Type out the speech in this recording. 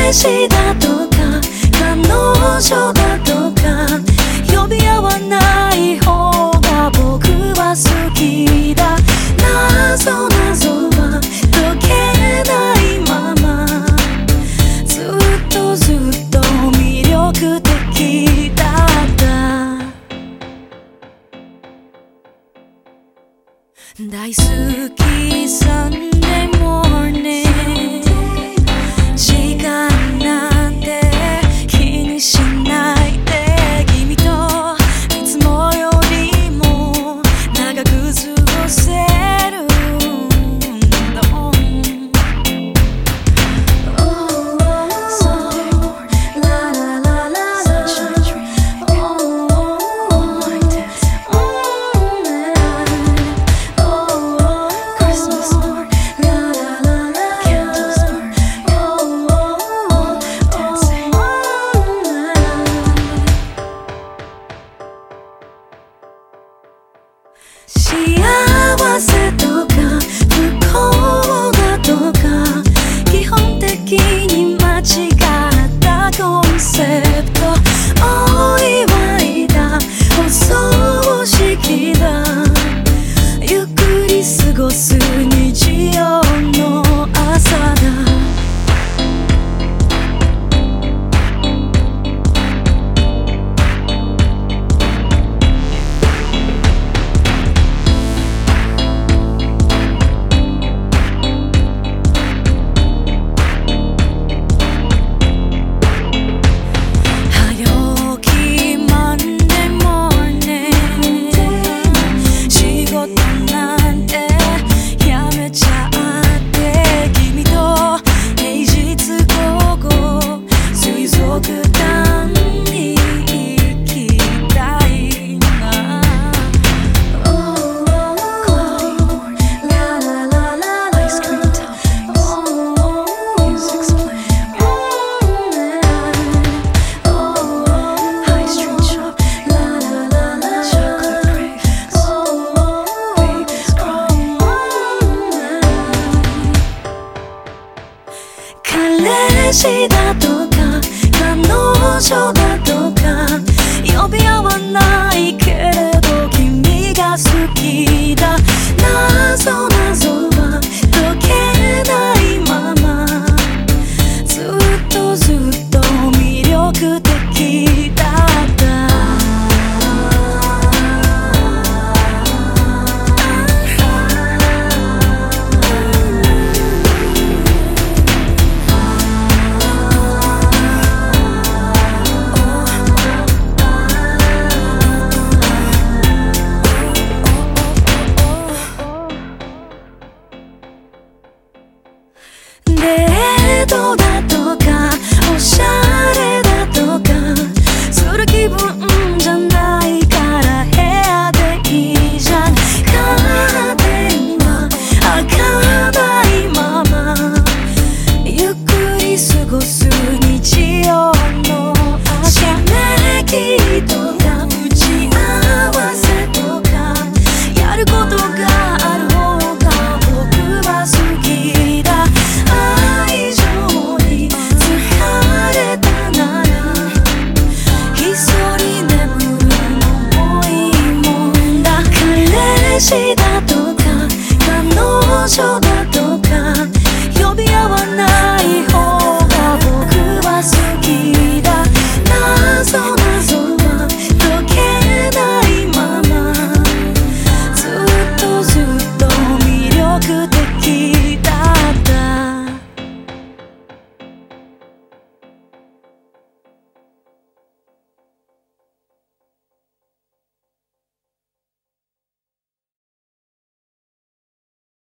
氏だとか彼女だとか呼び合わない方が僕は好きだ。謎は解けないままずっと魅力的だった。大好きSunday morning 時間なんて気にしないで君といつもよりも長く過ごせるの。Sunday morning la la la la sunshine dream all my days Christmas morning la la la la candles burn dancing幸せとか不幸だとか基本的に間違ったコンセプト。お祝いだお葬式だゆっくり過ごす日曜の朝だ。彼氏だとか彼女だとか呼び合わないけれど君が好きだ。謎は解けないままずっと魅力的だった。デートだとかおしゃれだとかする気分じゃないから部屋でいいじゃん。カーテンは開かないままゆっくり過ごす日曜の朝。締め切りとか打ち合わせとかやることがある方が僕は好きだ。愛情に疲れたならひっそり眠るのもいいもんだ。彼氏